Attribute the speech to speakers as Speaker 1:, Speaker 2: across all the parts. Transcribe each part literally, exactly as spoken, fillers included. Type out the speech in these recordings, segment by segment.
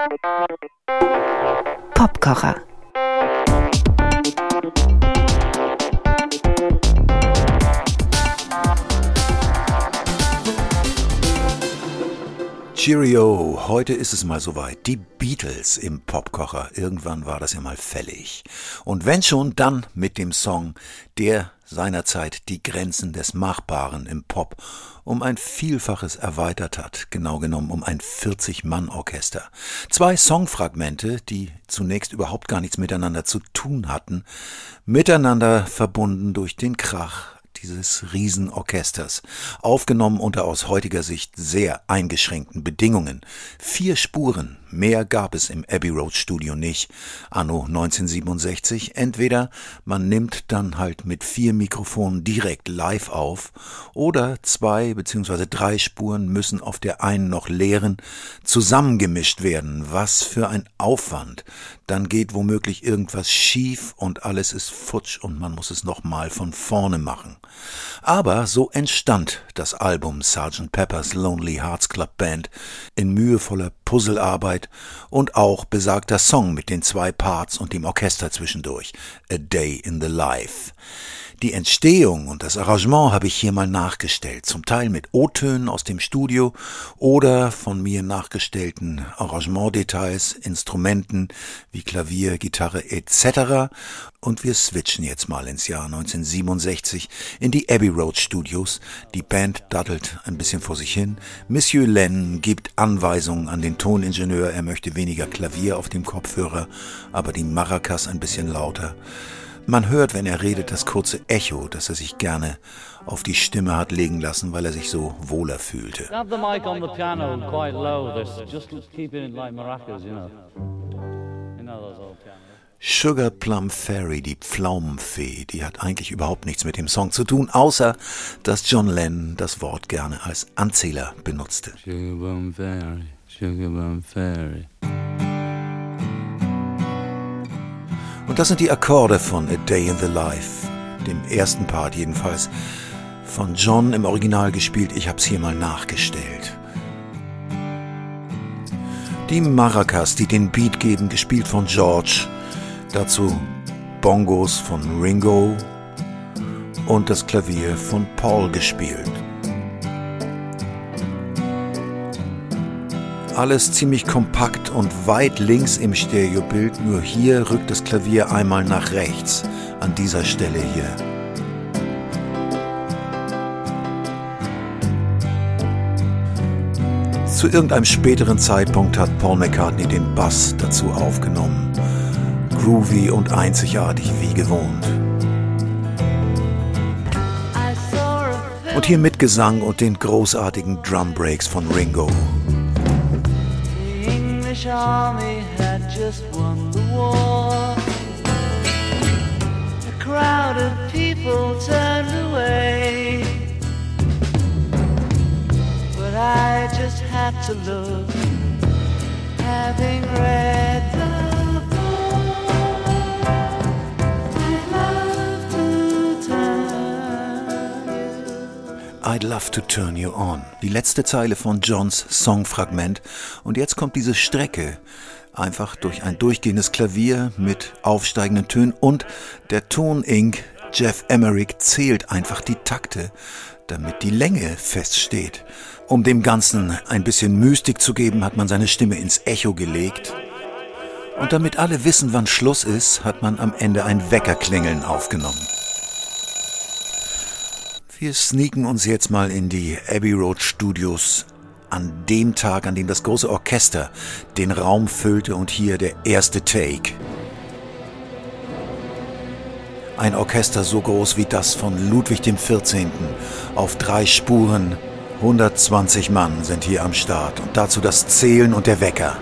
Speaker 1: Popkocher.
Speaker 2: Cheerio, heute ist es mal soweit. Die Beatles im Popkocher. Irgendwann war das ja mal fällig. Und wenn schon, dann mit dem Song, der seinerzeit die Grenzen des Machbaren im Pop um ein Vielfaches erweitert hat. Genau genommen um ein vierzig-Mann-Orchester. Zwei Songfragmente, die zunächst überhaupt gar nichts miteinander zu tun hatten, miteinander verbunden durch den Krach dieses Riesenorchesters, aufgenommen unter aus heutiger Sicht sehr eingeschränkten Bedingungen. Vier Spuren, mehr gab es im Abbey Road Studio nicht, anno neunzehnhundertsiebenundsechzig. Entweder man nimmt dann halt mit vier Mikrofonen direkt live auf, oder zwei bzw. drei Spuren müssen auf der einen noch leeren zusammengemischt werden. Was für ein Aufwand! Dann geht womöglich irgendwas schief und alles ist futsch und man muss es nochmal von vorne machen. Aber so entstand das Album Sergeant Pepper's Lonely Hearts Club Band in mühevoller Puzzlearbeit und auch besagter Song mit den zwei Parts und dem Orchester zwischendurch, A Day in the Life. Die Entstehung und das Arrangement habe ich hier mal nachgestellt, zum Teil mit O-Tönen aus dem Studio oder von mir nachgestellten Arrangementdetails, Instrumenten wie Klavier, Gitarre et cetera. Und wir switchen jetzt mal ins Jahr neunzehnhundertsiebenundsechzig in die Abbey Road Studios. Die Band dattelt ein bisschen vor sich hin. Monsieur Lennon gibt Anweisungen an den Toningenieur, er möchte weniger Klavier auf dem Kopfhörer, aber die Maracas ein bisschen lauter. Man hört, wenn er redet, das kurze Echo, das er sich gerne auf die Stimme hat legen lassen, weil er sich so wohler fühlte.
Speaker 3: Have the mic on the piano quite low. There's just keeping it like maracas, you know. You know those old pianos.
Speaker 2: Sugar Plum Fairy, die Pflaumenfee, die hat eigentlich überhaupt nichts mit dem Song zu tun, außer dass John Lennon das Wort gerne als Anzähler benutzte.
Speaker 3: Sugar Plum Fairy, Sugar Plum Fairy.
Speaker 2: Und das sind die Akkorde von A Day in the Life, dem ersten Part jedenfalls, von John im Original gespielt, ich hab's hier mal nachgestellt. Die Maracas, die den Beat geben, gespielt von George, dazu Bongos von Ringo und das Klavier von Paul gespielt. Alles ziemlich kompakt und weit links im Stereobild, nur hier rückt das Klavier einmal nach rechts, an dieser Stelle hier. Zu irgendeinem späteren Zeitpunkt hat Paul McCartney den Bass dazu aufgenommen. Groovy und einzigartig wie gewohnt. Und hier mit Gesang und den großartigen Drum Breaks von Ringo.
Speaker 4: The army had just won the war. A crowd of people turned away, but I just had to look, having read the book. I'd love to turn you.
Speaker 2: I'd love to turn you on. Die letzte Zeile von Johns Songfragment. Und jetzt kommt diese Strecke. Einfach durch ein durchgehendes Klavier mit aufsteigenden Tönen. Und der Ton-Ink Jeff Emerick zählt einfach die Takte, damit die Länge feststeht. Um dem Ganzen ein bisschen Mystik zu geben, hat man seine Stimme ins Echo gelegt. Und damit alle wissen, wann Schluss ist, hat man am Ende ein Weckerklingeln aufgenommen. Wir sneaken uns jetzt mal in die Abbey Road Studios an dem Tag, an dem das große Orchester den Raum füllte und hier der erste Take. Ein Orchester so groß wie das von Ludwig dem vierzehnten. Auf drei Spuren, hundertzwanzig Mann sind hier am Start und dazu das Zählen und der Wecker.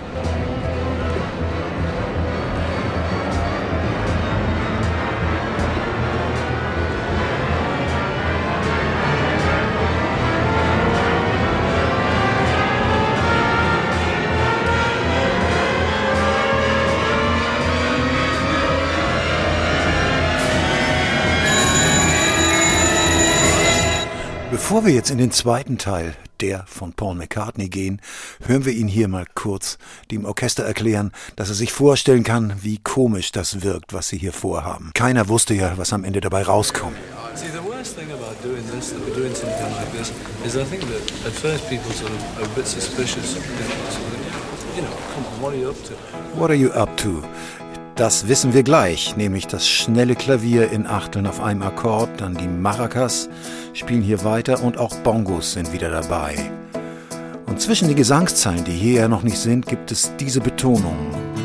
Speaker 2: Bevor wir jetzt in den zweiten Teil der von Paul McCartney gehen, hören wir ihn hier mal kurz dem Orchester erklären, dass er sich vorstellen kann, wie komisch das wirkt, was sie hier vorhaben. Keiner wusste ja, was am Ende dabei rauskommt.
Speaker 5: See, the worst thing about doing this, that we're doing something like this, is I think that at first people sort of are a bit suspicious. You know, come on, what are you up to?
Speaker 2: What are you up to? Das wissen wir gleich, nämlich das schnelle Klavier in Achteln auf einem Akkord, dann die Maracas spielen hier weiter und auch Bongos sind wieder dabei. Und zwischen den Gesangszeilen, die hier ja noch nicht sind, gibt es diese Betonung.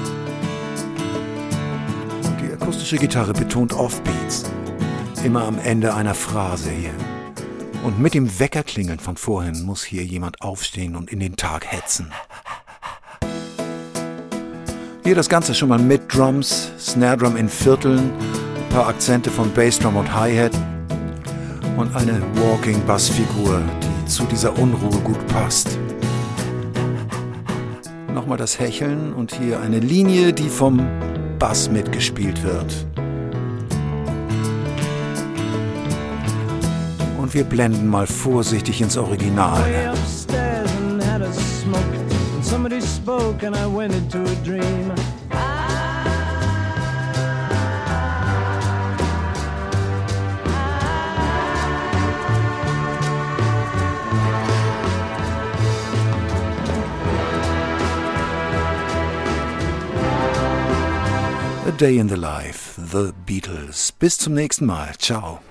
Speaker 2: Und die akustische Gitarre betont Offbeats, immer am Ende einer Phrase hier. Und mit dem Weckerklingeln von vorhin muss hier jemand aufstehen und in den Tag hetzen. Hier das Ganze schon mal mit Drums, Snare Drum in Vierteln, ein paar Akzente von Bassdrum und Hi-Hat und eine Walking Bassfigur, die zu dieser Unruhe gut passt. Nochmal das Hecheln und hier eine Linie, die vom Bass mitgespielt wird. Und wir blenden mal vorsichtig ins Original.
Speaker 4: Somebody spoke and I went into a dream.
Speaker 2: A Day in the Life, The Beatles. Bis zum nächsten Mal. Ciao.